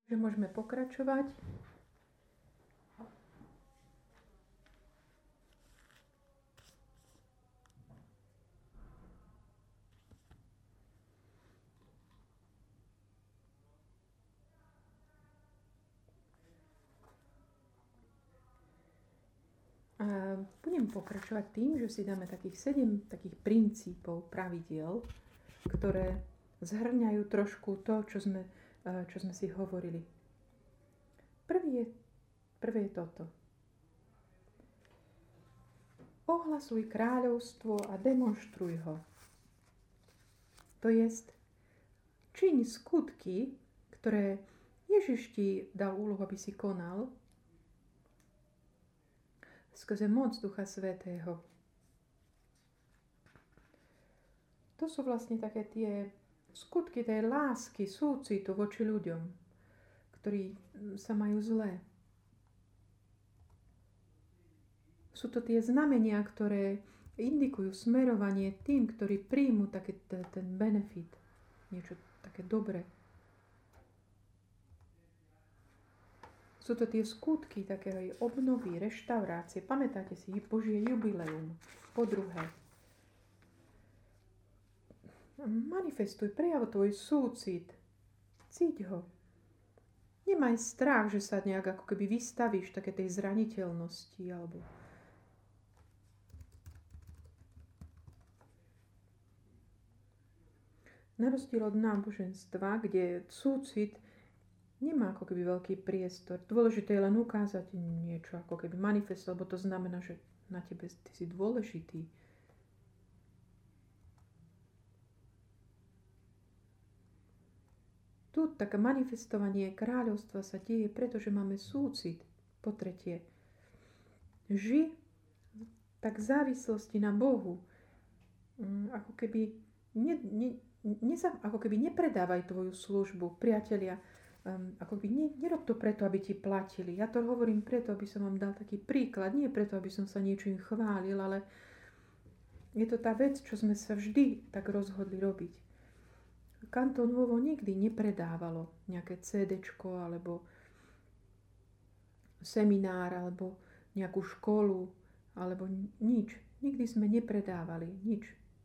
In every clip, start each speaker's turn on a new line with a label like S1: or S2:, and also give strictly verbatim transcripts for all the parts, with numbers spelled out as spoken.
S1: že môžeme pokračovať. A budem pokračovať tým, že si dáme takých sedem takých princípov, pravidiel, ktoré zhrňajú trošku to, čo sme, čo sme si hovorili. Prvý je, prvé je toto. Ohlasuj kráľovstvo a demonštruj ho. To jest, čiň skutky, ktoré Ježiš ti dal úlohu, aby si konal, skrze moc Ducha Svätého. To sú vlastne také tie skutky tej lásky, súcitu voči ľuďom, ktorí sa majú zlé. Sú to tie znamenia, ktoré indikujú smerovanie tým, ktorí príjmu taký ten benefit, niečo také dobré. Sú to tie skutky takej obnovy, reštaurácie. Pamätáte si, Božie jubileum. Po druhé, manifestuj, prejav tvoj súcit. Cíť ho. Nemaj strach, že sa nejak ako keby vystavíš také tej zraniteľnosti alebo na rozdiel od náboženstva, kde súcit nemá ako keby veľký priestor. Dôležité je len ukázať niečo, ako keby manifest, lebo to znamená, že na tebe ty si dôležitý. Tu také manifestovanie kráľovstva sa deje, pretože máme súcit. Po tretie, ži tak v závislosti na Bohu. Ako keby, ne, ne, neza, ako keby nepredávaj tvoju službu, priatelia. Um, ako by ne, nerob to preto, aby ti platili. Ja to hovorím preto, aby som vám dal taký príklad. Nie preto, aby som sa niečím chválil, ale je to tá vec, čo sme sa vždy tak rozhodli robiť. Canto Nuovo nikdy nepredávalo nejaké cédečko, alebo seminár, alebo nejakú školu, alebo nič. Nikdy sme nepredávali nič.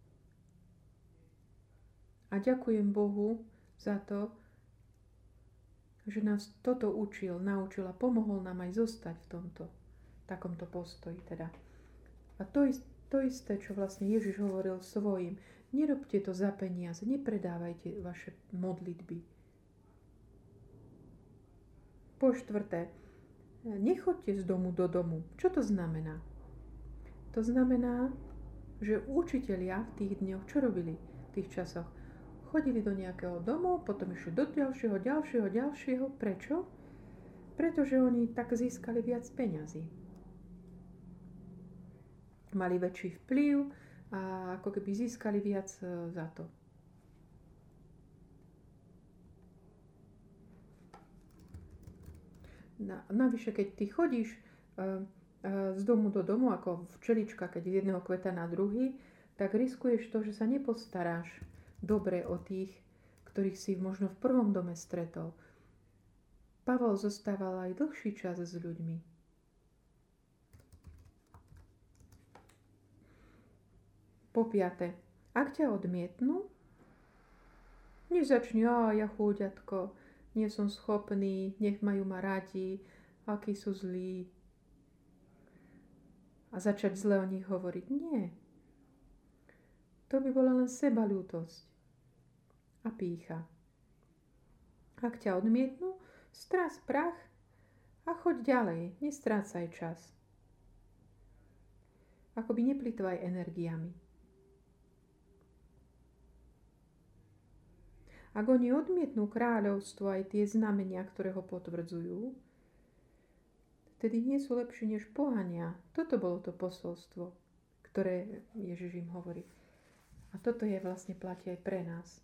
S1: A ďakujem Bohu za to, že nás toto učil, naučil a pomohol nám aj zostať v tomto, takomto postoji teda. A to, ist, to isté, čo vlastne Ježiš hovoril svojim, nerobte to za peniaze, nepredávajte vaše modlitby. Po štvrté, nechoďte z domu do domu. Čo to znamená? To znamená, že učitelia v tých dňoch, čo robili v tých časoch? Chodili do nejakého domu, potom išli do ďalšieho, ďalšieho, ďalšieho. Prečo? Pretože oni tak získali viac peňazí. Mali väčší vplyv a ako keby získali viac za to. Navyše, keď ty chodíš z domu do domu, ako včelička, keď z jedného kveta na druhý, tak riskuješ to, že sa nepostaráš dobre o tých, ktorých si možno v prvom dome stretol. Pavol zostával aj dlhší čas s ľuďmi. Po piate, ak ťa odmietnú, nezačni, a ja chúďatko, nie som schopný, nech majú ma radi, akí sú zlí. A začať zle o nich hovoriť. Nie. To by bola len sebaľútosť a pýcha. Ak ťa odmietnú, strás prach a choď ďalej, nestrácaj čas. Akoby neplýtvaj energiami. Ak oni odmietnú kráľovstvo aj tie znamenia, ktoré ho potvrdzujú, vtedy nie sú lepší než pohania. Toto bolo to posolstvo, ktoré Ježiš im hovorí. A toto je vlastne platí aj pre nás.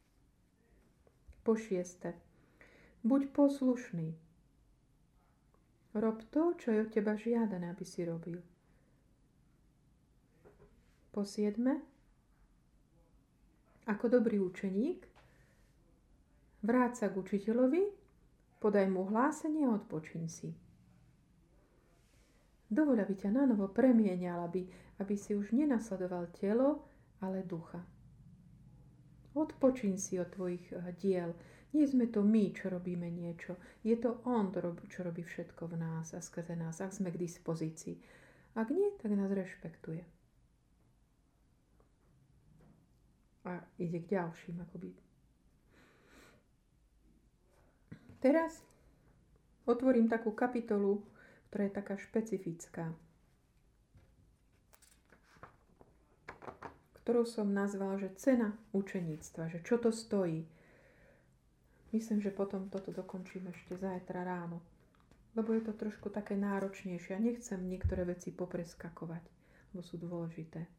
S1: Po šieste, buď poslušný. Rob to, čo je od teba žiadané, aby si robil. Po siedme, ako dobrý učeník, vráť sa k učiteľovi, podaj mu hlásenie a odpočiň si. Dovoľ, aby ťa nanovo premienial, aby, aby si už nenasledoval telo, ale ducha. Odpočiň si od tvojich diel. Nie sme to my, čo robíme niečo. Je to on, čo robí všetko v nás a skrze nás, ak sme k dispozícii. Ak nie, tak nás rešpektuje. A ide k ďalším, akoby. Teraz otvorím takú kapitolu, ktorá je taká špecifická, ktorú som nazval, že cena učeníctva, že čo to stojí. Myslím, že potom toto dokončím ešte zajtra ráno, lebo je to trošku také náročnejšie a nechcem niektoré veci popreskakovať, lebo sú dôležité.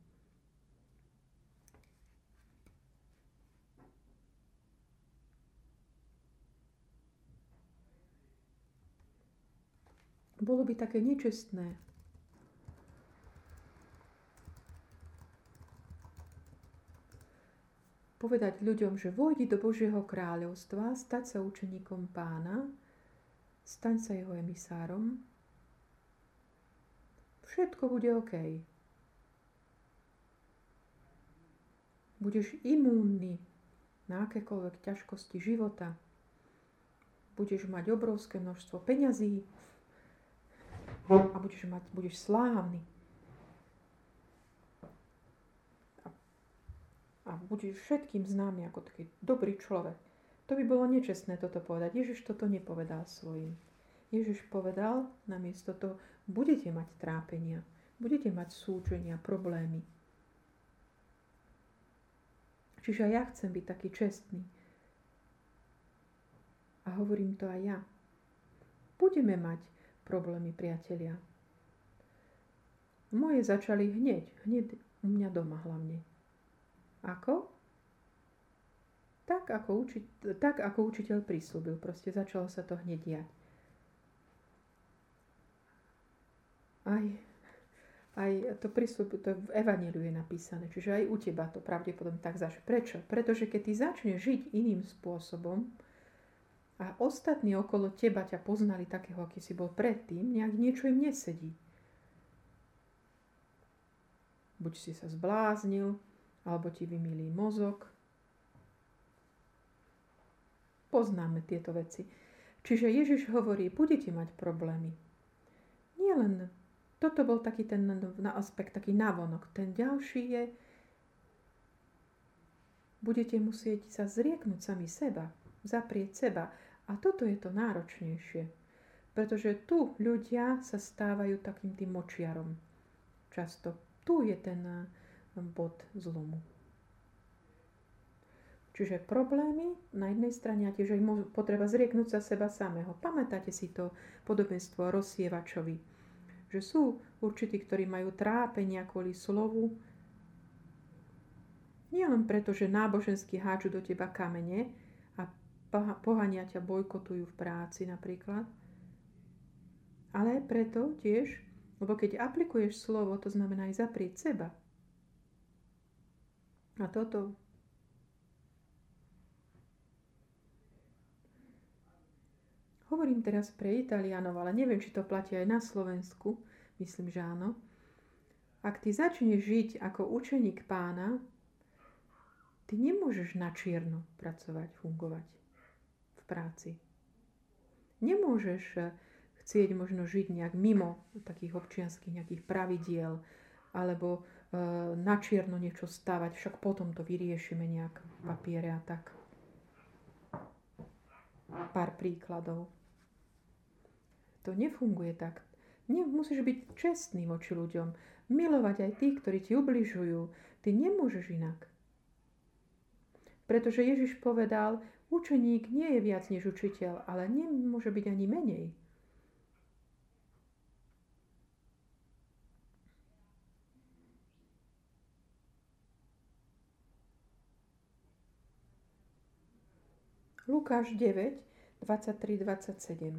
S1: Bolo by také nečestné povedať ľuďom, že vojdi do Božieho kráľovstva, stať sa učeníkom Pána, staň sa jeho emisárom, všetko bude OK. Budeš imúnny na akékoľvek ťažkosti života, budeš mať obrovské množstvo peňazí, a budeš, mať, budeš slávny. A, a budeš všetkým známy ako taký dobrý človek. To by bolo nečestné toto povedať. Ježiš toto nepovedal svojim. Ježiš povedal namiesto toho, budete mať trápenia, budete mať súčenia, problémy. Čiže ja chcem byť taký čestný. A hovorím to aj ja. Budeme mať problémy, priatelia. Moje začali hneď, hneď u mňa doma hlavne. Ako? Tak ako, uči, tak, ako učiteľ prislúbil. Proste začalo sa to hneď diať. Aj, aj to prislúbil, to v Evanjeliu je napísané, čiže aj u teba to pravdepodobne tak začne. Prečo? Pretože keď ty začneš žiť iným spôsobom, a ostatní okolo teba ťa poznali takého, aký si bol predtým, nejak niečo im nesedí. Buď si sa zbláznil, alebo ti vymýlí mozog. Poznáme tieto veci. Čiže Ježiš hovorí, budete mať problémy. Nie len, toto bol taký ten aspekt, taký návonok. Ten ďalší je, budete musieť sa zrieknúť sami seba, zaprieť seba. A toto je to náročnejšie, pretože tu ľudia sa stávajú takým tým močiarom. Často tu je ten bod zlomu. Čiže problémy na jednej strane a tiež aj potreba zrieknúť sa seba samého. Pamätáte si to podobenstvo o rozsievačovi, že sú určití, ktorí majú trápenia kvôli slovu, nie len preto, že nábožensky hádžu do teba kamene, pohania ťa, bojkotujú v práci napríklad. Ale preto tiež, lebo keď aplikuješ slovo, to znamená aj zaprieť seba. A toto hovorím teraz pre Italianov, ale neviem, či to platí aj na Slovensku. Myslím, že áno. Ak ty začneš žiť ako učeník Pána, ty nemôžeš na čierno pracovať, fungovať práci. Nemôžeš chcieť možno žiť nejak mimo takých občianskych nejakých pravidiel alebo e, na čierno niečo stavať, však potom to vyriešime nejak v papiere a tak. Pár príkladov. To nefunguje tak. Nie, musíš byť čestný voči ľuďom. Milovať aj tých, ktorí ti ubližujú. Ty nemôžeš inak. Pretože Ježiš povedal, učeník nie je viac než učiteľ, ale nemôže byť ani menej. Lukáš deväť, dvadsaťtri dvadsaťsedem.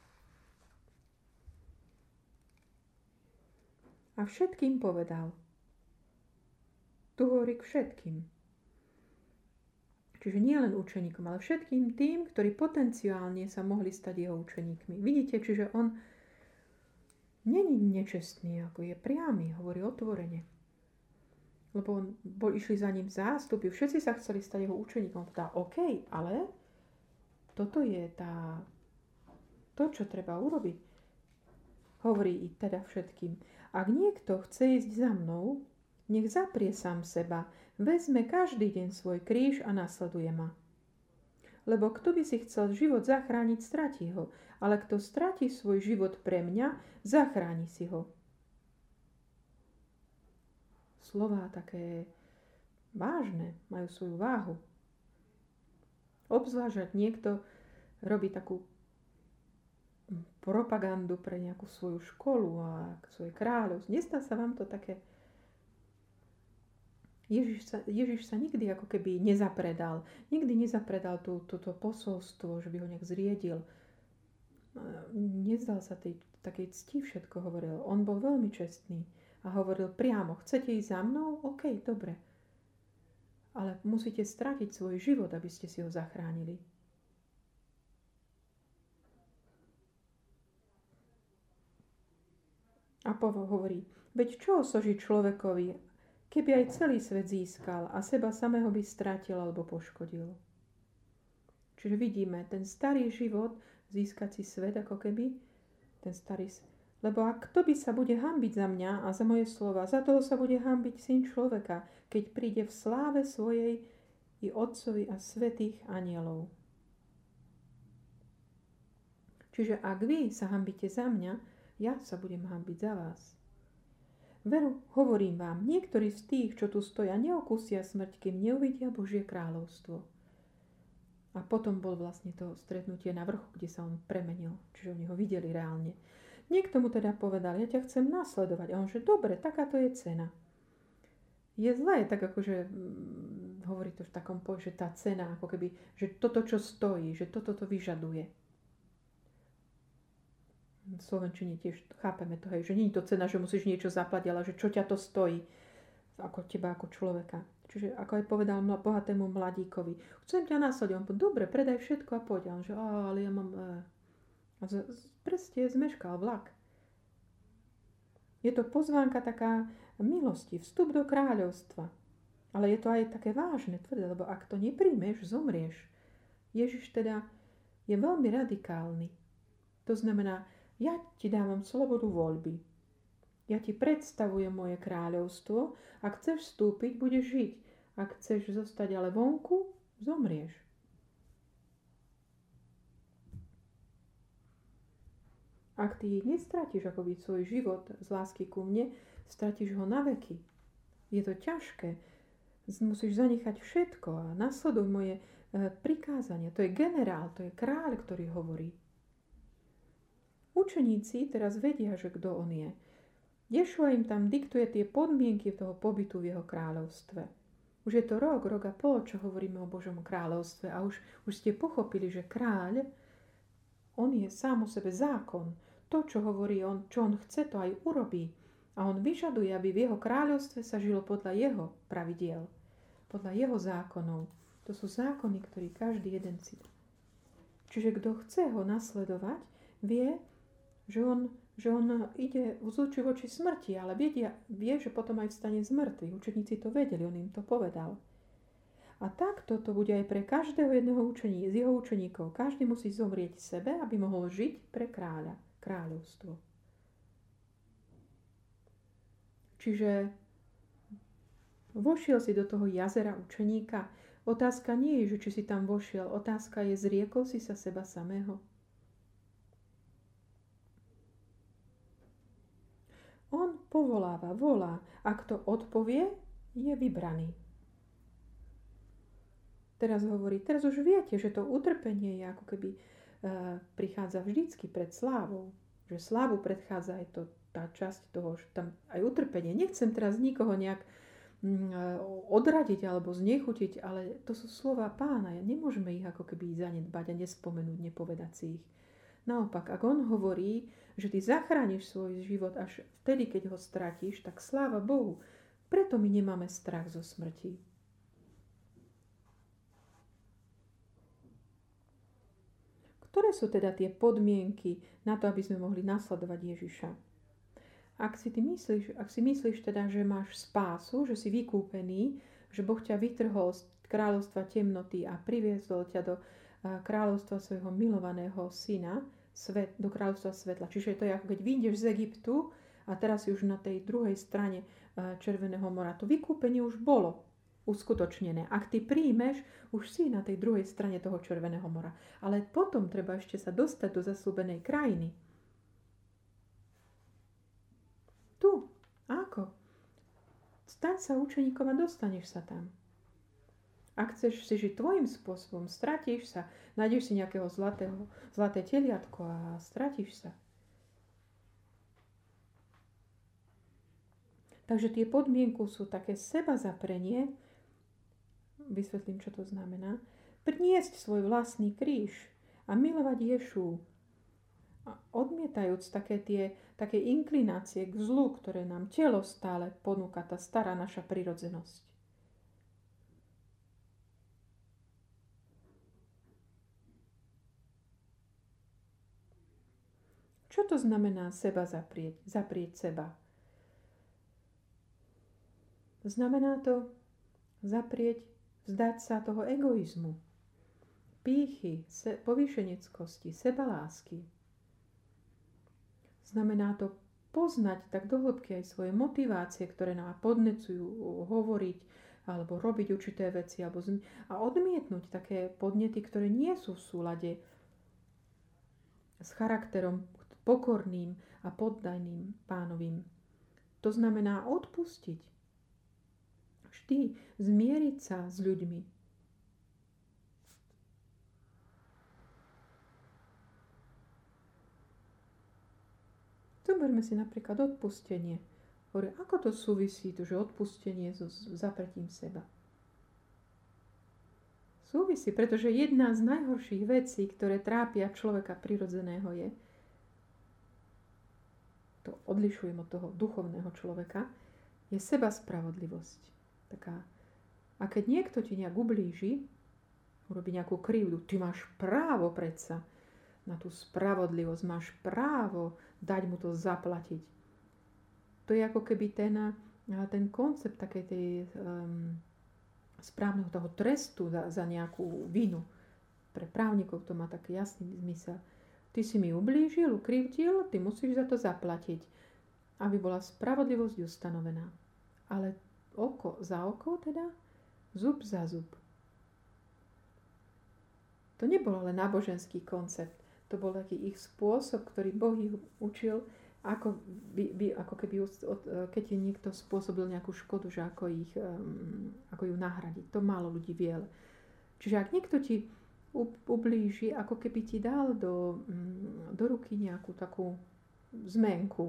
S1: A všetkým povedal. Tu hovorí k všetkým. Čiže nie len učeníkom, ale všetkým tým, ktorí potenciálne sa mohli stať jeho učeníkmi. Vidíte, čiže on není nečestný, ako je priamy, hovorí otvorene. Lebo on, bol, išli za ním zástupy, všetci sa chceli stať jeho učeníkom. Teda OK, ale toto je tá, to, čo treba urobiť. Hovorí i teda všetkým. Ak niekto chce ísť za mnou, nech zaprie sám seba, vezme každý deň svoj kríž a nasleduje ma. Lebo kto by si chcel život zachrániť, stratí ho. Ale kto stratí svoj život pre mňa, zachráni si ho. Slová také vážne, majú svoju váhu. Obzvlášť, ak niekto robí takú propagandu pre nejakú svoju školu a svoje kráľovstvo. Nestá sa vám to také... Ježiš sa, Ježiš sa nikdy ako keby nezapredal. Nikdy nezapredal tú, toto posolstvo, že by ho nejak zriedil. Nezdal sa tej takej cti, všetko hovoril. On bol veľmi čestný a hovoril priamo, chcete ísť za mnou? OK, dobre. Ale musíte stratiť svoj život, aby ste si ho zachránili. A Pavol hovorí, veď čo osoží človekovi, keby aj celý svet získal a seba samého by stratil alebo poškodil. Čiže vidíme, ten starý život, získať si svet ako keby, ten starý svet. Lebo ak kto by sa bude hanbiť za mňa a za moje slova, za toho sa bude hanbiť Syn človeka, keď príde v sláve svojej i Otcovi a svätých anielov. Čiže ak vy sa hanbíte za mňa, ja sa budem hanbiť za vás. Veru, hovorím vám, niektorí z tých, čo tu stoja, neokúsia smrť, kým neuvidia Božie kráľovstvo. A potom bol vlastne to stretnutie na vrchu, kde sa on premenil, čiže oni ho videli reálne. Niekto mu teda povedal, ja ťa chcem nasledovať. A on že, dobre, takáto je cena. Je zlé, tak akože hm, hovorí to v takom poje, že tá cena, ako keby, že toto, čo stojí, že toto to vyžaduje. V slovenčine tiež chápeme to, hej, že nie je to cena, že musíš niečo zaplatiť, ale že čo ťa to stojí, ako teba, ako človeka. Čiže ako aj povedal bohatému mladíkovi, chcem ťa nasledovať. On povedal, dobre, predaj všetko a poď. A on že, ale ja mám... A z, z, presne zmeškal vlak. Je to pozvánka taká milosti, vstup do kráľovstva. Ale je to aj také vážne, tvrdé, lebo ak to nepríjmeš, zomrieš. Ježiš teda je veľmi radikálny. To znamená, ja ti dávam slobodu voľby. Ja ti predstavujem moje kráľovstvo. Ak chceš vstúpiť, budeš žiť. Ak chceš zostať ale vonku, zomrieš. Ak ty nestratíš akoby svoj život z lásky ku mne, stratíš ho na veky. Je to ťažké. Musíš zanechať všetko a nasleduj moje e, prikázania. To je generál, to je kráľ, ktorý hovorí. Učeníci teraz vedia, že kto on je. Ješua im tam diktuje tie podmienky toho pobytu v jeho kráľovstve. Už je to rok, rok a pol, čo hovoríme o Božom kráľovstve a už, už ste pochopili, že kráľ, on je sám o sebe zákon. To, čo hovorí on, čo on chce, to aj urobí. A on vyžaduje, aby v jeho kráľovstve sa žilo podľa jeho pravidiel, podľa jeho zákonov. To sú zákony, ktorý každý jeden si. Čiže kto chce ho nasledovať, vie, že on, že on ide z očí v oči smrti, ale vedia, vie, že potom aj vstane z mŕtvych. Učeníci to vedeli, on im to povedal. A takto to bude aj pre každého jedného učení, z jeho učeníkov. Každý musí zomrieť sebe, aby mohol žiť pre kráľa, kráľovstvo. Čiže vošiel si do toho jazera učeníka. Otázka nie je, že či si tam vošiel. Otázka je, zriekol si sa seba samého. On povoláva, volá. A kto odpovie, je vybraný. Teraz hovorí, teraz už viete, že to utrpenie je ako keby e, prichádza vždycky pred slávou. Že slávu predchádza aj to, tá časť toho, že tam aj utrpenie. Nechcem teraz nikoho nejak mm, odradiť alebo znechutiť, ale to sú slova Pána. Nemôžeme ich ako keby zanedbať a nespomenúť, nepovedať si ich. Naopak, ak on hovorí, že ty zachrániš svoj život až vtedy, keď ho stratíš, tak sláva Bohu. Preto my nemáme strach zo smrti. Ktoré sú teda tie podmienky na to, aby sme mohli nasledovať Ježiša? Ak si, ty myslíš, ak si myslíš teda, že máš spásu, že si vykúpený, že Boh ťa vytrhol z kráľovstva temnoty a priviezol ťa do kráľovstva svojho milovaného syna, svet, do kráľovstva svetla. Čiže to je ako keď vyjdeš z Egyptu a teraz si už na tej druhej strane Červeného mora. To vykúpenie už bolo uskutočnené. Ak ty príjmeš, už si na tej druhej strane toho Červeného mora. Ale potom treba ešte sa dostať do zasľúbenej krajiny. Tu. Ako? Staň sa učeníkom a dostaneš sa tam. Ak chceš si žiť tvojim spôsobom, stratíš sa, nájdeš si nejakého zlatého, zlaté teliatko a stratíš sa. Takže tie podmienky sú také seba zaprenie, vysvetlím, čo to znamená, priniesť svoj vlastný kríž a milovať Ješu, odmietajúc také tie také inklinácie k zlu, ktoré nám telo stále ponúka, tá stará naša prirodzenosť. Čo to znamená seba zaprieť, zaprieť seba? Znamená to zaprieť, vzdať sa toho egoizmu, pýchy, se, povýšeneckosti, sebalásky. Znamená to poznať tak do hĺbky aj svoje motivácie, ktoré nám podnecujú hovoriť alebo robiť určité veci alebo zm- a odmietnúť také podnety, ktoré nie sú v súlade s charakterom pokorným a poddajným Pánovým. To znamená odpustiť. Vždy zmieriť sa s ľuďmi. Zoberme si napríklad odpustenie. Hovorí, ako to súvisí, to, že odpustenie so zapretím seba? Súvisí, pretože jedna z najhorších vecí, ktoré trápia človeka prirodzeného je, to odlišujem od toho duchovného človeka, je seba spravodlivosť. Taká. A keď niekto ti nejak ublíži, urobí nejakú krivdu, ty máš právo predsa na tú spravodlivosť, máš právo dať mu to zaplatiť. To je ako keby ten, ten koncept takej tej um, správneho toho trestu za, za nejakú vinu. Pre právnikov to má taký jasný zmysel. Ty si mi ublížil, ukrivdil, ty musíš za to zaplatiť, aby bola spravodlivosť ustanovená. Ale oko za oko teda, zub za zub. To nebol len náboženský koncept, to bol taký ich spôsob, ktorý Boh ich učil, ako, by, by, ako keby, keď je niekto spôsobil nejakú škodu, že ako, ich, um, ako ju nahradiť. To málo ľudí vie. Čiže ak niekto ti ublíži, ako keby ti dal do, do ruky nejakú takú zmenku.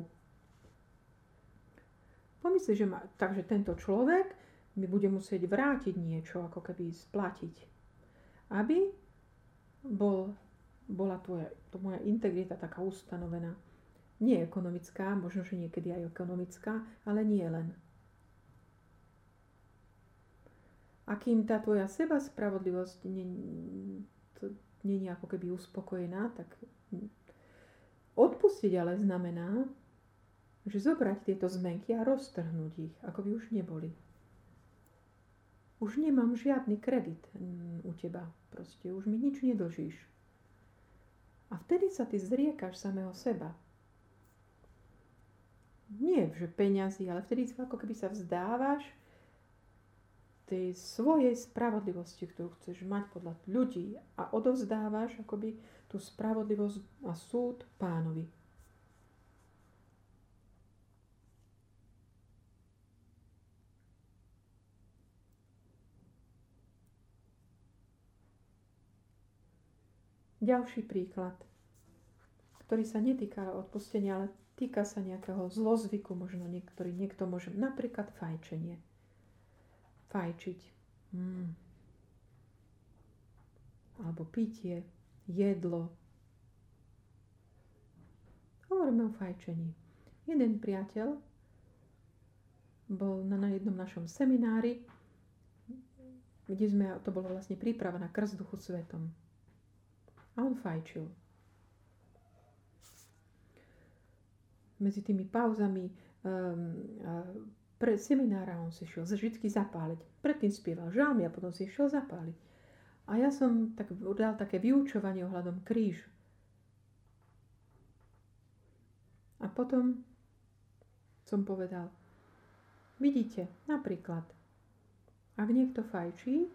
S1: Pomyslí, že má, takže tento človek mi bude musieť vrátiť niečo, ako keby splatiť. Aby bol, bola tvoja, to moja integrita taká ustanovená. Nie ekonomická, možno, že niekedy aj ekonomická, ale nie len. A kým tá tvoja seba spravodlivosť nie, to nie je ako keby uspokojená, tak odpustiť ale znamená, že zobrať tieto zmenky a roztrhnúť ich, ako by už neboli. Už nemám žiadny kredit u teba, proste už mi nič nedlžíš. A vtedy sa ty zriekaš samého seba. Nie, že peňazí, ale vtedy ako keby sa vzdávaš tej svojej spravodlivosti, ktorú chceš mať podľa ľudí a odovzdávaš akoby tú spravodlivosť a súd Pánovi. Ďalší príklad, ktorý sa netýka odpustenia, ale týka sa nejakého zlozvyku, možno niektorý, niekto môže, napríklad fajčenie. Fajčiť. Mm. Alebo pitie, jedlo. Hovoríme o fajčení. Jeden priateľ bol na, na jednom našom seminári, kde sme, to bolo vlastne príprava na krst Duchu Svetom. A on fajčil. medzi tými pauzami um, pre seminára on si šiel vždy zapáliť. Predtým spieval žalmy a potom si šiel zapáliť. A ja som tak dal také vyučovanie ohľadom krížu. A potom som povedal, vidíte, napríklad, ak niekto fajčí,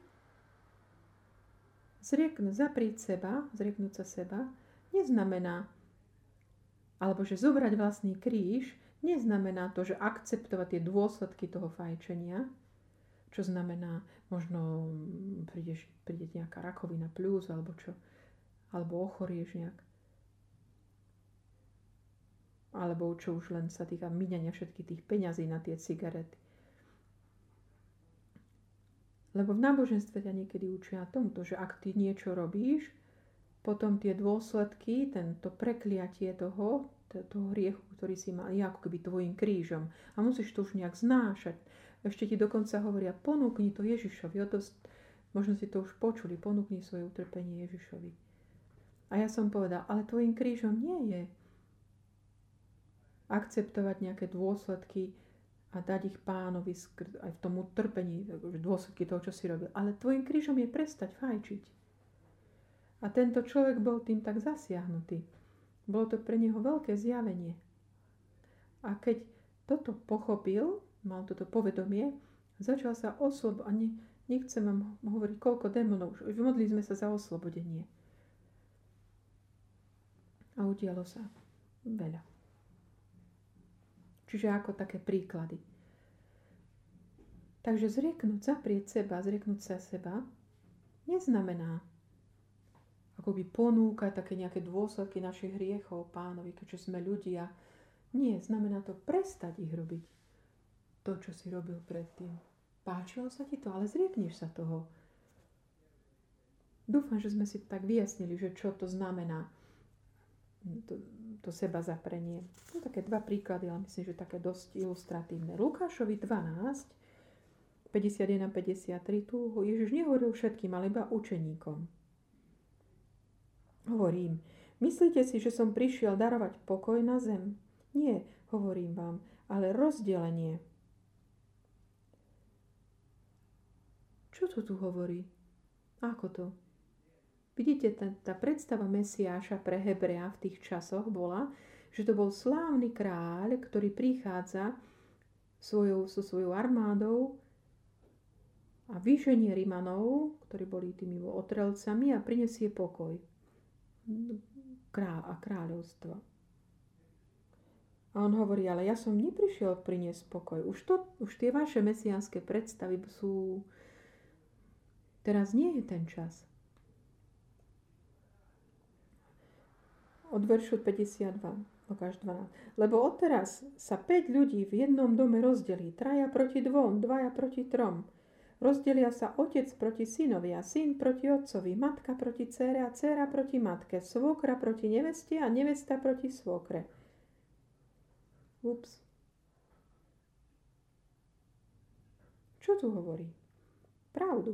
S1: zrieknúť, zaprieť seba, zrieknúť sa seba, neznamená, alebo že zobrať vlastný kríž, neznamená to, že akceptovať tie dôsledky toho fajčenia, čo znamená, možno prídeš, príde nejaká rakovina pľúc, alebo čo, alebo ochorieš nejak. Alebo čo už len sa týka míňania všetkých tých peňazí na tie cigarety. Lebo v náboženstve ťa niekedy učia tomuto, že ak ty niečo robíš, potom tie dôsledky, tento prekliatie toho, toho hriechu, ktorý si mal, je ako keby tvojim krížom. A musíš to už nejak znášať. Ešte ti dokonca hovoria, ponúkni to Ježišovi. O to, možno si to už počuli, ponúkni svoje utrpenie Ježišovi. A ja som povedal, ale tvojim krížom nie je akceptovať nejaké dôsledky a dať ich Pánovi aj v tom utrpení, dôsledky toho, čo si robil. Ale tvojim krížom je prestať fajčiť. A tento človek bol tým tak zasiahnutý. Bolo to pre neho veľké zjavenie. A keď toto pochopil, mal toto povedomie, začal sa oslobodiť. A ne, nechcem vám hovoriť, koľko démonov. Už modlili sme sa za oslobodenie. A udialo sa veľa. Čiže ako také príklady. Takže zrieknúť, zaprieť seba, zrieknúť sa seba, neznamená akoby ponúkať také nejaké dôsledky našich hriechov Pánovi, keďže sme ľudia. Nie, znamená to prestať ich robiť. To, čo si robil predtým. Páčilo sa ti to, ale zriekneš sa toho. Dúfam, že sme si tak vyjasnili, že čo to znamená. To, to seba zaprenie. No, také dva príklady, ale myslím, že také dosť ilustratívne. Lukášovi dvanásť, päťdesiatjeden a päťdesiattri, tu Ježiš nehovoril všetkým, ale iba učeníkom. Hovorím, myslíte si, že som prišiel darovať pokoj na zem? Nie, hovorím vám, ale rozdelenie. Čo to tu hovorí? Ako to? Vidíte, tá, tá predstava Mesiáša pre Hebrea v tých časoch bola, že to bol slávny kráľ, ktorý prichádza svojou, so svojou armádou a vyženie Rimanov, ktorí boli tými otrelcami, a prinesie pokoj Krá- a kráľovstvo. A on hovorí, ale ja som neprišiel priniesť pokoj. Už, to, už tie vaše mesiánske predstavy sú... Teraz nie je ten čas. Od veršu päťdesiatdva, Lukáš dvanásť. Lebo odteraz sa päť ľudí v jednom dome rozdelí. Traja proti dvom, dvaja proti trom. Rozdelia sa otec proti synovi a syn proti otcovi, matka proti dcére a dcéra proti matke, svokra proti neveste a nevesta proti svokre. Ups. Čo tu hovorí? Pravdu.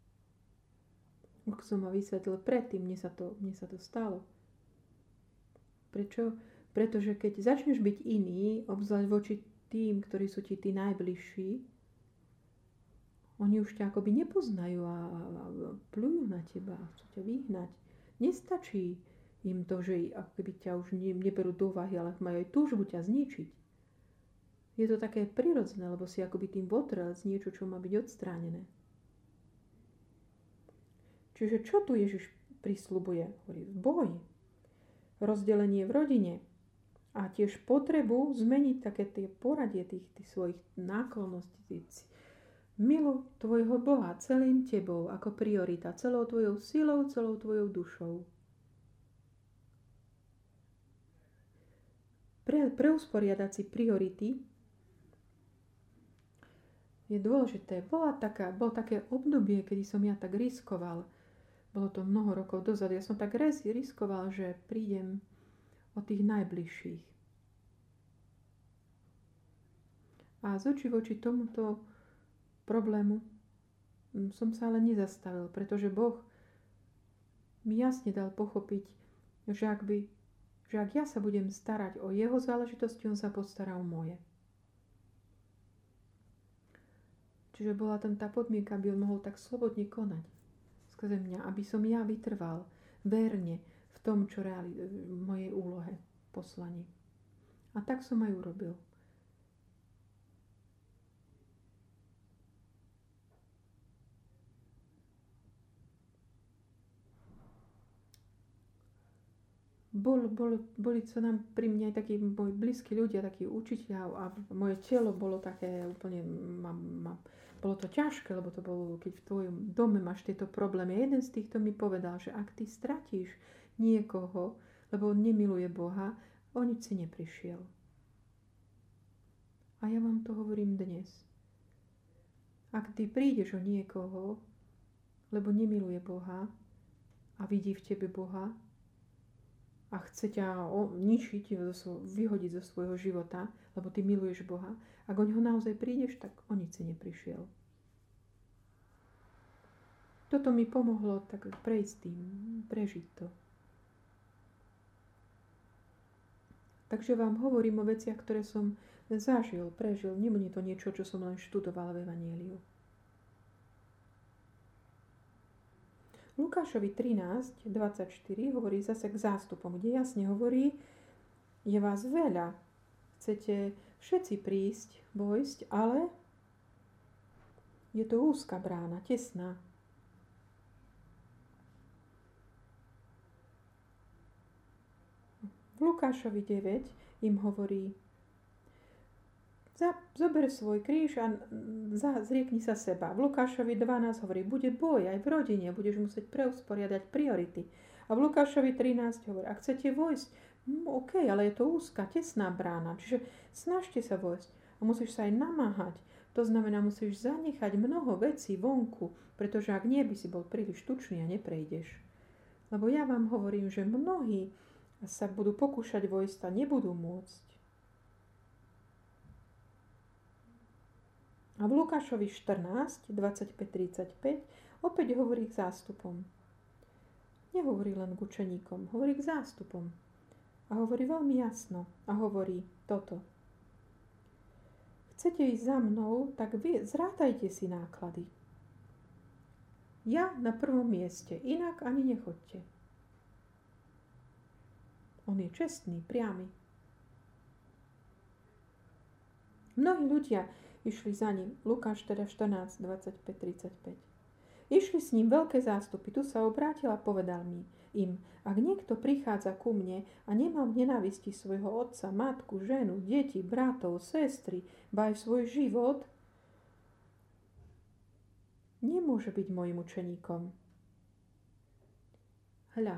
S1: Ako som ma vysvetlil predtým, mne sa to, mne sa to stalo. Prečo? Pretože keď začneš byť iný, obzvlášť voči tým, ktorí sú ti tí najbližší, oni už ťa akoby nepoznajú a, a, a plujú na teba, chcú ťa vyhnať. Nestačí im to, že akoby ťa už ne, neberú do úvahy, ale majú aj túžbu ťa zničiť. Je to také prirodzené, lebo si akoby tým votrel z niečo, čo má byť odstránené. Čiže čo tu Ježiš prisľubuje? Hovorí, boj, rozdelenie v rodine a tiež potrebu zmeniť také tie poradie tých, tých svojich náklonností. Miluj tvojho Boha celým tebou ako priorita, celou tvojou silou, celou tvojou dušou. Pre, preusporiadať si priority je dôležité. Bola taká, bolo také obdobie, kedy som ja tak riskoval. Bolo to mnoho rokov dozadu. Ja som tak riskoval, že prídem od tých najbližších. A z očí voči tomuto problému som sa ale nezastavil, pretože Boh mi jasne dal pochopiť, že ak by, že ak ja sa budem starať o jeho záležitosti, on sa postará o moje. Čiže bola tam tá podmienka, aby on mohol tak slobodne konať skrze mňa, aby som ja vytrval verne v tom, čo reali- v mojej úlohe, poslaní. A tak som aj urobil. Bol, bol, boli sa nám pri mne aj takí moji blízki ľudia, takí učiteľia a moje telo bolo také úplne, ma, ma, bolo to ťažké, lebo to bolo, keď v tvojom dome máš tieto problémy. A jeden z týchto mi povedal, že ak ty stratíš niekoho, lebo on nemiluje Boha, o nič si neprišiel. A ja vám to hovorím dnes. Ak ty prídeš o niekoho, lebo nemiluje Boha a vidí v tebe Boha, a chce ťa ničiť, vyhodiť zo svojho života, lebo ty miluješ Boha, ak o ňoho naozaj prídeš, tak o nič si neprišiel. Toto mi pomohlo tak prejsť tým, prežiť to. Takže vám hovorím o veciach, ktoré som zažil, prežil. Nebude to niečo, čo som len študoval v Evanjeliu. Lukášovi trinásť dvadsaťštyri hovorí zase k zástupom, kde jasne hovorí, je vás veľa, chcete všetci prísť, vojsť, ale je to úzka brána, tesná. V Lukášovi deväť im hovorí, zober svoj kríž a zriekni sa seba. V Lukášovi dvanásť hovorí, bude boj aj v rodine, budeš musieť preusporiadať priority. A v Lukášovi trinásť hovorí, ak chcete vojsť, no, OK, ale je to úzka, tesná brána, čiže snažte sa vojsť a musíš sa aj namáhať. To znamená, musíš zanechať mnoho vecí vonku, pretože ak nie, by si bol príliš tučný a neprejdeš. Lebo ja vám hovorím, že mnohí sa budú pokúšať vojsť a nebudú môcť. A v Lukášovi štrnásť dvadsaťpäť tridsaťpäť opäť hovorí k zástupom. Nehovorí len k učeníkom, hovorí k zástupom. A hovorí veľmi jasno. A hovorí toto. Chcete ísť za mnou, tak vy zrátajte si náklady. Ja na prvom mieste, inak ani nechoďte. On je čestný, priamy. Mnohí ľudia išli za ním. Lukáš teda štrnásť dvadsaťpäť tridsaťpäť. Išli s ním veľké zástupy. Tu sa obrátil a povedal mi im, ak niekto prichádza ku mne a nemá v nenávisti svojho otca, matku, ženu, deti, bratov, sestry, ba aj svoj život, nemôže byť mojim učeníkom. Hľa.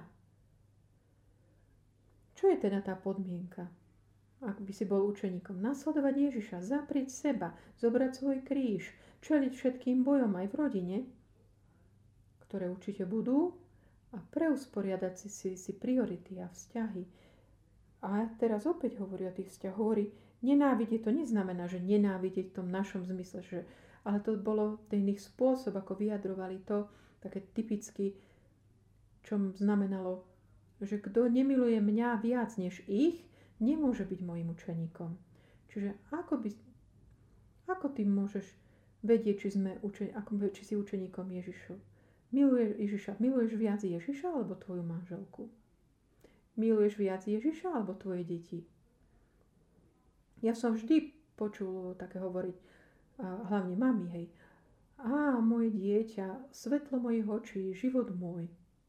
S1: Čo je teda tá podmienka? Ak by si bol učeníkom, nasledovať Ježiša, zaprieť seba, zobrať svoj kríž, čeliť všetkým bojom aj v rodine, ktoré určite budú, a preusporiadať si, si, si priority a vzťahy. A teraz opäť hovorí o tých vzťahoch. Hovorí, nenávidieť to neznamená, že nenávidieť v tom našom zmysle, že, ale to bolo ten ich spôsob, ako vyjadrovali to, také typicky, čo znamenalo, že kto nemiluje mňa viac než ich, nemôže byť mojim učeníkom. Čiže ako, by, ako ty môžeš vedieť, či, sme učen, ako, či si učeníkom Ježišu? Miluješ Ježiša, miluješ viac Ježiša alebo tvoju manželku? Miluješ viac Ježiša alebo tvoje deti? Ja som vždy počul také hovoriť, hlavne mami, hej. Á, moje dieťa, svetlo mojich očí, život môj.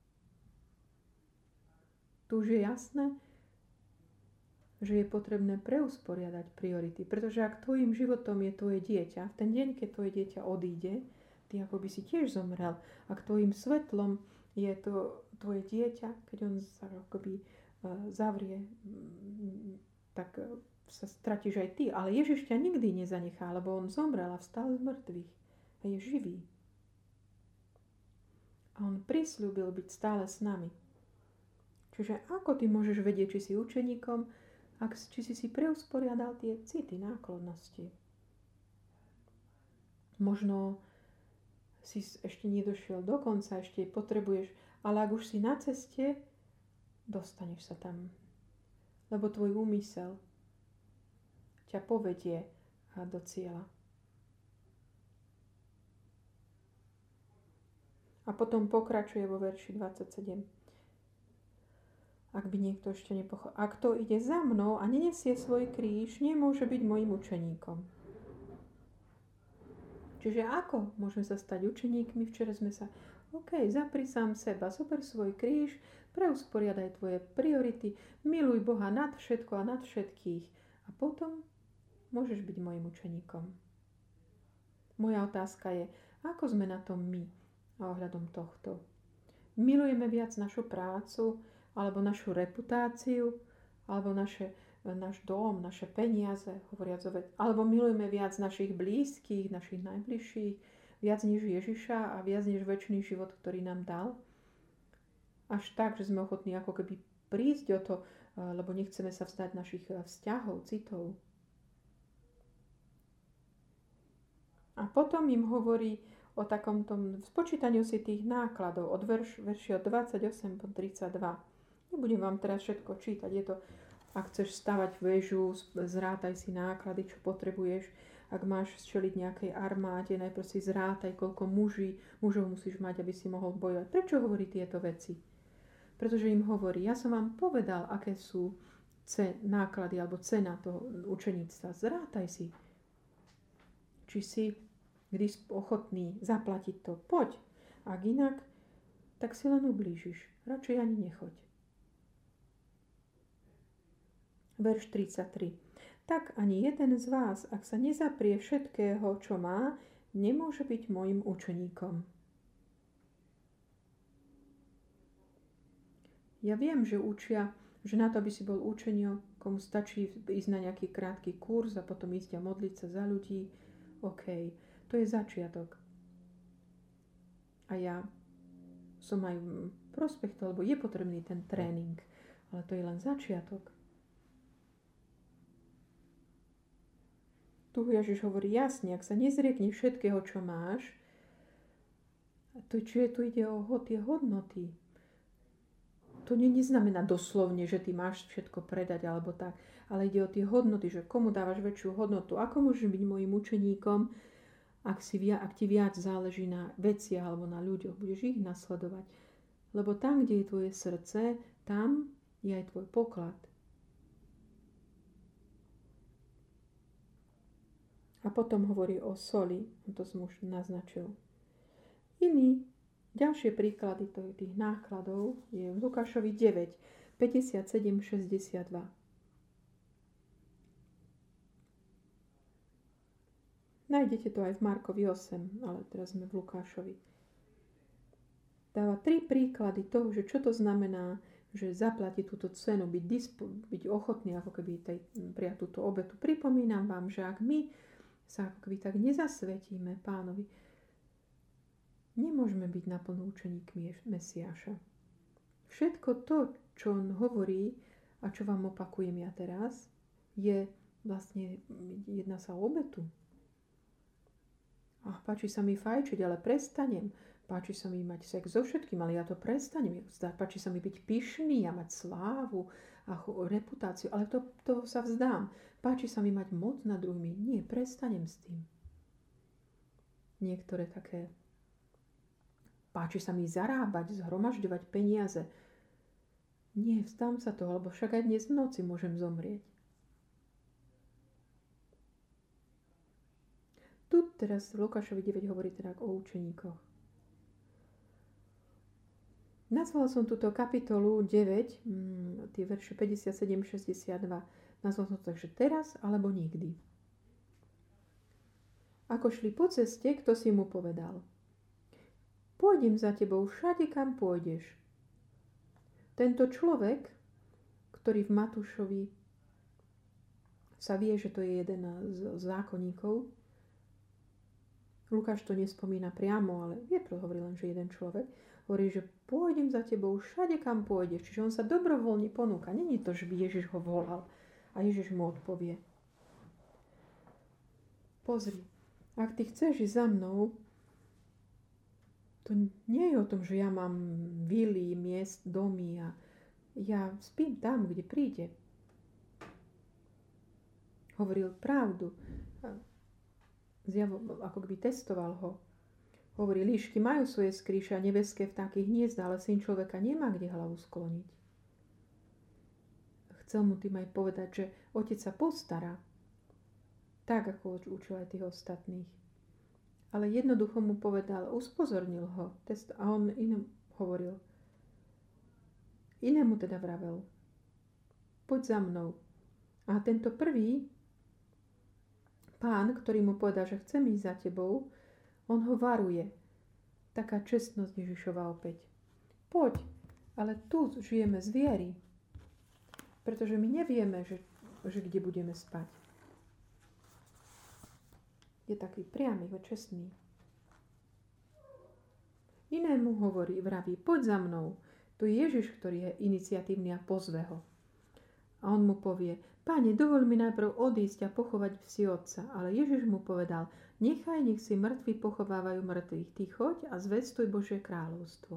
S1: Tu už je jasné, že je potrebné preusporiadať priority. Pretože ak tvojim životom je tvoje dieťa, v ten deň, keď tvoje dieťa odíde, ty ako by si tiež zomrel. Ak tvojim svetlom je to tvoje dieťa, keď on sa akoby uh, zavrie, tak uh, sa stratíš aj ty. Ale Ježiš ťa nikdy nezanechá, lebo on zomrel a vstal z mŕtvych a je živý. A on prisľúbil byť stále s nami. Čiže ako ty môžeš vedieť, či si učeníkom, ak, či si si preusporiadal tie city, náklonnosti. Možno si ešte nedošiel do konca, ešte potrebuješ, ale ak už si na ceste, dostaneš sa tam. lebo tvoj úmysel ťa povedie do cieľa. A potom pokračuje vo verši dvadsaťsedem. Ak by niekto ešte nepochopil. Ak to ide za mnou a nenesie svoj kríž, nemôže byť mojím učeníkom. Čiže ako môžeme sa stať učeníkmi? Včera sme sa, OK, zapri sám seba, zober svoj kríž, preusporiadaj tvoje priority, miluj Boha nad všetko a nad všetkých. A potom môžeš byť mojím učeníkom. Moja otázka je, ako sme na tom my ohľadom tohto? Milujeme viac našu prácu, alebo našu reputáciu, alebo naše, náš dom, naše peniaze, hovoriac o vec, alebo milujeme viac našich blízkych, našich najbližších, viac než Ježiša a viac než večný život, ktorý nám dal. Až tak, že sme ochotní ako keby prísť o to, lebo nechceme sa vzdať našich vzťahov, citov. A potom im hovorí o takom tom spočítaniu si tých nákladov od verš, verši od dvadsaťosem po tridsaťdva. Nebudem vám teraz všetko čítať. Je to, ak chceš stavať väžu, zrátaj si náklady, čo potrebuješ. Ak máš čeliť nejakej armáde, najprv si zrátaj, koľko muží, mužov musíš mať, aby si mohol bojovať. Prečo hovorí tieto veci? Pretože im hovorí, ja som vám povedal, aké sú ce, náklady alebo cena toho učeníctva. Zrátaj si. Či si kdy ochotný zaplatiť to. Poď. Ak inak, tak si len ublížiš. Radšej ani nechoď. Verš tridsaťtri. Tak ani jeden z vás, ak sa nezaprie všetkého, čo má, nemôže byť môjim učeníkom. Ja viem, že učia, že na to, aby si bol učeníkom, stačí ísť na nejaký krátky kurz a potom ísť a modliť sa za ľudí. OK, to je začiatok. A ja som aj prospech toho, lebo je potrebný ten tréning, ale to je len začiatok. Tu Ježiš hovorí jasne, ak sa nezriekneš všetkého, čo máš, to, čiže tu ide o tie hodnoty. To neznamená doslovne, že ty máš všetko predať alebo tak, ale ide o tie hodnoty, že komu dávaš väčšiu hodnotu, ako môžeš byť môjim učeníkom, ak, si, ak ti viac záleží na veciach alebo na ľuďoch, budeš ich nasledovať. Lebo tam, kde je tvoje srdce, tam je aj tvoj poklad. A potom hovorí o soli, to som už naznačil. Iný, ďalšie príklady tých nákladov je v Lukášovi deväť, päťdesiatsedem šesťdesiatdva. Nájdete to aj v Markovi osem, ale teraz sme v Lukášovi. Dáva tri príklady toho, že čo to znamená, že zaplatiť túto cenu, byť, dispo, byť ochotný ako keby tej, prijať túto obetu. Pripomínam vám, že ak my sa ako keby tak nezasvetíme Pánovi, nemôžeme byť naplno učeníkmi Mesiáša. Všetko to, čo on hovorí a čo vám opakujem ja teraz, je vlastne, jedná sa o obetu. Ach, páči sa mi fajčiť, ale prestanem. Páči sa mi mať sex so všetkým, ale ja to prestanem. Páči sa mi byť pyšný a mať slávu a reputáciu, ale to, toho sa vzdám. Páči sa mi mať moc nad druhými. Nie, prestanem s tým. Niektoré také. Páči sa mi zarábať, zhromažďovať peniaze. Nie, vzdám sa toho, lebo však aj dnes v noci môžem zomrieť. Tu teraz Lukášovi deväť hovorí teda o učeníkoch. Nazval som túto kapitolu deväť, mm, tie verše päťdesiatsedem šesťdesiatdva. Nazval som to takže teraz alebo nikdy. Ako šli po ceste, kto si mu povedal: Pôjdem za tebou všade, kam pôjdeš. Tento človek, ktorý v Matúšovi sa vie, že to je jeden z zákonníkov, Lukáš to nespomína priamo, ale vie, hovorí len, že jeden človek, hovorí, že pôjdem za tebou všade, kam pôjdeš. Čiže on sa dobrovoľne ponúka. Není to, že by Ježiš ho volal a Ježiš mu odpovie: Pozri, ak ty chceš ísť za mnou, to nie je o tom, že ja mám vily, miest, domy a ja spím tam, kde príde. Hovoril pravdu. Zjavo, ako by testoval ho. Hovorí, líšky majú svoje skríše a nebeské vtáky hniezda, ale syn človeka nemá kde hlavu skloniť. Chcel mu tým aj povedať, že otec sa postará. Tak, ako učil aj tých ostatných. Ale jednoducho mu povedal, uspozornil ho. Test, a on inému hovoril. Inému teda vravel. Poď za mnou. A tento prvý pán, ktorý mu povedal, že chcem ísť za tebou, on ho varuje. Taká čestnosť Ježišova opäť. Poď, ale tu žijeme z viery. Pretože my nevieme, že, že kde budeme spať. Je taký priamy, čestný. Inému hovorí, vraví, poď za mnou. Tu je Ježiš, ktorý je iniciatívny a pozve ho. A on mu povie, Páne, dovol mi najprv odísť a pochovať si otca. Ale Ježiš mu povedal, nechaj, nech si mŕtvi pochovávajú mŕtvych. Ty choď a zvestuj Božie kráľovstvo.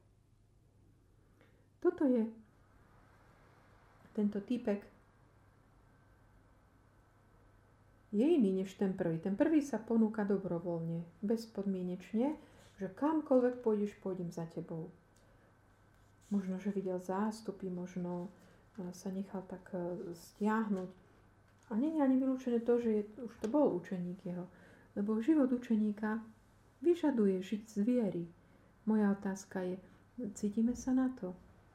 S1: Toto je tento týpek je iný než ten prvý. Ten prvý sa ponúka dobrovoľne, bezpodmienečne, že kamkoľvek pôjdeš, pôjdem za tebou. Možno, že videl zástupy, možno sa nechal tak stiahnuť. A nie je ani vylúčené to, že je, už to bol učeník jeho. Lebo život učeníka vyžaduje žiť z viery. Moja otázka je, cítime sa na to?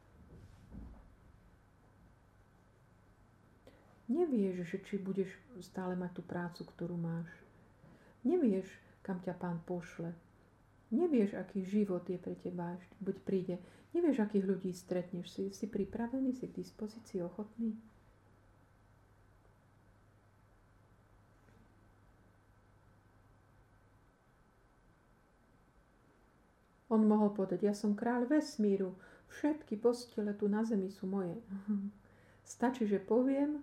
S1: Nevieš, že či budeš stále mať tú prácu, ktorú máš. Nevieš, kam ťa Pán pošle. Nevieš, aký život je pre teba, buď príde. Nevieš, akých ľudí stretneš. Si, si pripravený, si k dispozícii, ochotný? On mohol povedať, ja som kráľ vesmíru, všetky postele tu na zemi sú moje. Stačí, že poviem,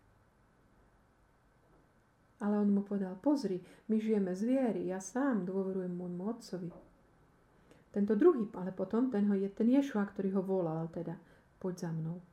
S1: ale on mu povedal, pozri, my žijeme z viery, ja sám dôverujem môjmu otcovi. Tento druhý, ale potom ten, ho je, ten Ješua, ktorý ho volal teda, poď za mnou.